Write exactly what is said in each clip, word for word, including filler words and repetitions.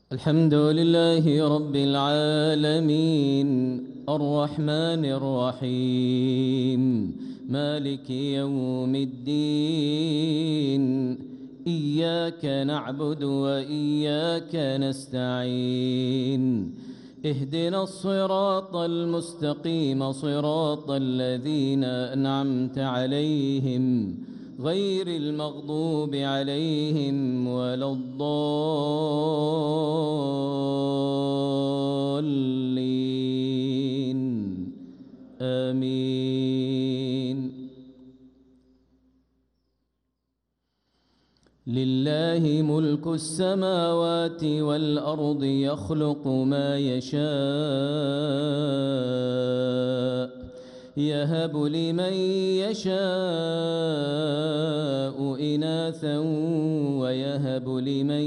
الحمد لله رب العالمين الرحمن الرحيم مالك يوم الدين إياك نعبد وإياك نستعين اهدنا الصراط المستقيم صراط الذين أنعمت عليهم غير المغضوب عليهم ولا الضالين آمين. لله ملك السماوات والأرض يخلق ما يشاء يهب لمن يشاء إناثا ويهب لمن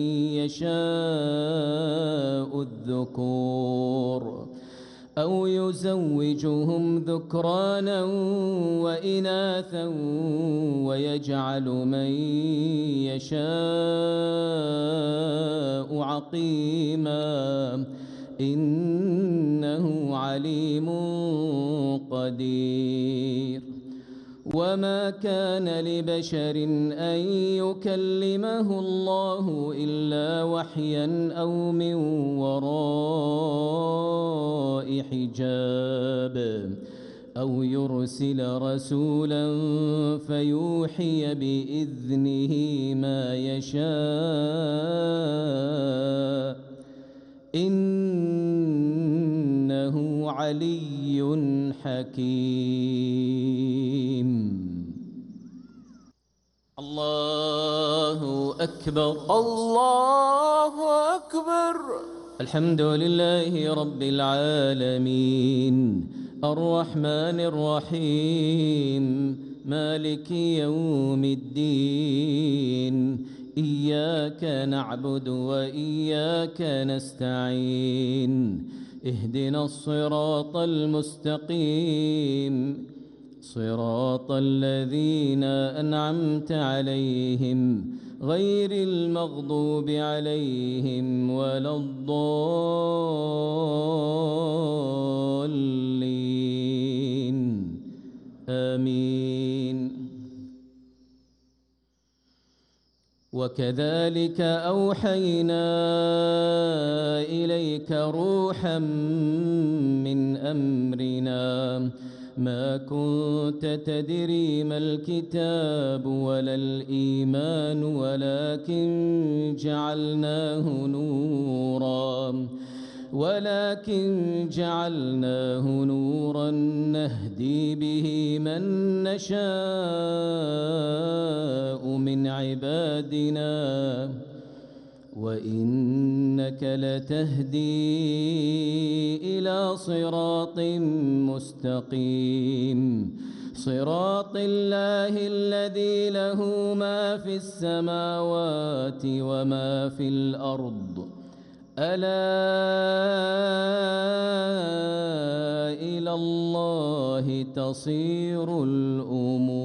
يشاء الذكور أو يزوجهم ذكرانا وإناثا ويجعل من يشاء عقيما إنه عليم قدير. وما كان لبشر أن يكلمه الله إلا وحيا أو من وراء حجاب أو يرسل رسولا فيوحي بإذنه ما يشاء إنه علي حكيم. الله أكبر الله أكبر. الحمد لله رب العالمين الرحمن الرحيم مالك يوم الدين إياك نعبد وإياك نستعين اهدنا الصراط المستقيم صراط الذين أنعمت عليهم غير المغضوب عليهم ولا الضالين آمين. وكذلك أوحينا إليك روحا من أمرنا ما كنت تدري ما الكتاب ولا الإيمان ولكن جعلناه نورا ولكن جعلناه نورا نهدي به من نشاء من عبادنا وإنك لتهدي إلى صراط مستقيم صراط الله الذي له ما في السماوات وما في الأرض ألا إلى الله تصير الأمور.